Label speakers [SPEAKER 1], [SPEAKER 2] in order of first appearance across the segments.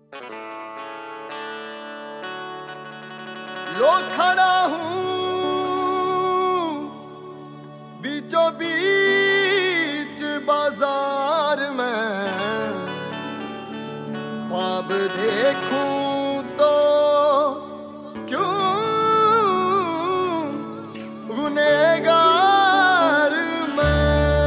[SPEAKER 1] लो खड़ा हूँ बीचों बीच बाजार में, ख्वाब देखूं तो क्यों गुनहगार मैं।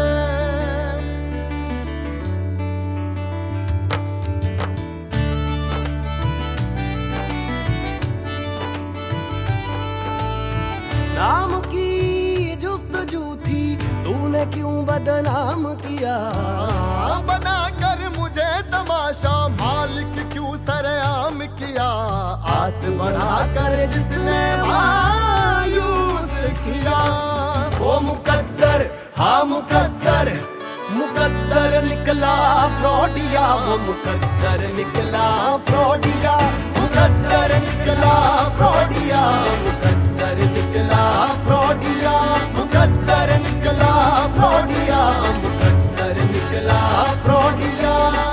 [SPEAKER 2] नाम की जुस्तजू थी, तूने क्यों बदनाम किया?
[SPEAKER 1] बना कर मुझे तमाशा, मालिक क्यों सरेआम किया? आस बढ़ा कर जिसने मायूस किया।
[SPEAKER 2] वो मुकद्दर, हाँ मुकद्दर, मुकद्दर निकला फ्रॉडिया। वो मुकद्दर निकला फ्रॉडिया, मुकद्दर निकला फ्रॉडिया, मुकद्दर निकला फ्रॉडिया, मुकद्दर निकला फ्रॉडिया, मुकद्दर निकला फ्रॉडिया।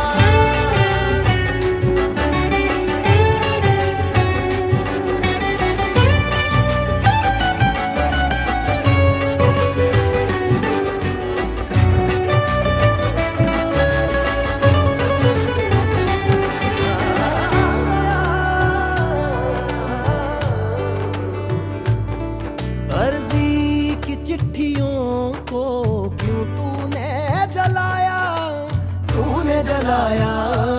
[SPEAKER 2] फर्जी की चिट्ठियों को क्यों तूने जलाया? तूने जलाया,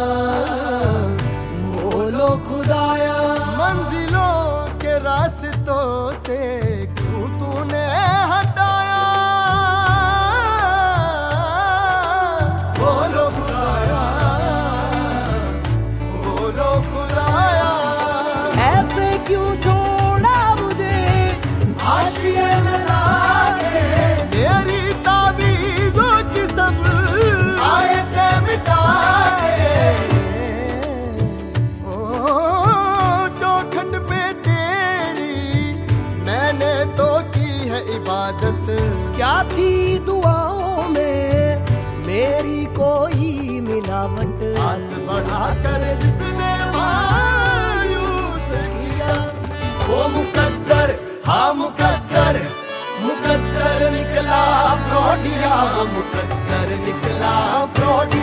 [SPEAKER 2] बोलो खुदाया।
[SPEAKER 1] मंजिलों के रास्तों से क्यों तूने हटाया? बोलो खुदाया, बोलो खुदाया।
[SPEAKER 2] ऐसे क्यों छोड़ा मुझे हाशिए में लाके?
[SPEAKER 1] मेरी ताबीज़ों की सब आयतें मिटा के, ओ चौखट पे तेरी मैंने तो की है इबादत।
[SPEAKER 2] क्या थी दुआओं में मेरी कोई मिलावट?
[SPEAKER 1] आस बढ़ा कर जिसने मायूस किया।
[SPEAKER 2] वो मुकद्दर, हाँ मुकद्दर, मुकद्दर निकला फ्रॉडिया। वो मुकद्दर निकला फ्रॉडिया।